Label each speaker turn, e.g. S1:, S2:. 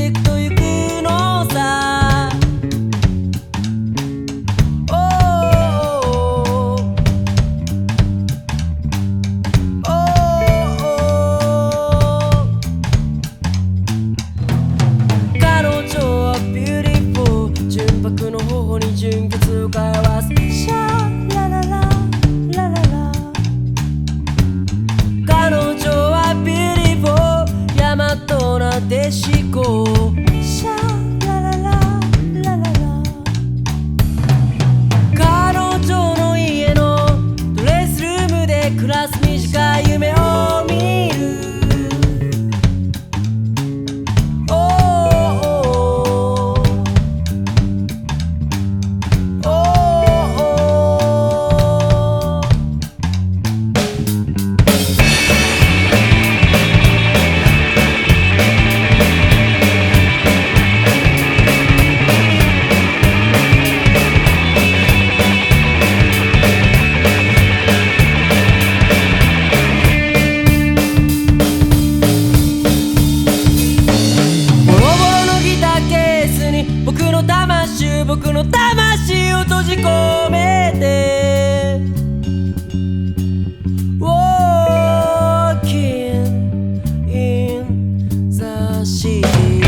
S1: ていくと行くのさ。おーおー彼女はビューティフル、純白の頬に純潔を通わす。シャララララララ。彼女はビューティフル、大和なでしこ。シャララララララ。彼女の家のドレスルームで暮らす短い夢を見る。おーおー僕の魂を閉じ込めて Walking in the city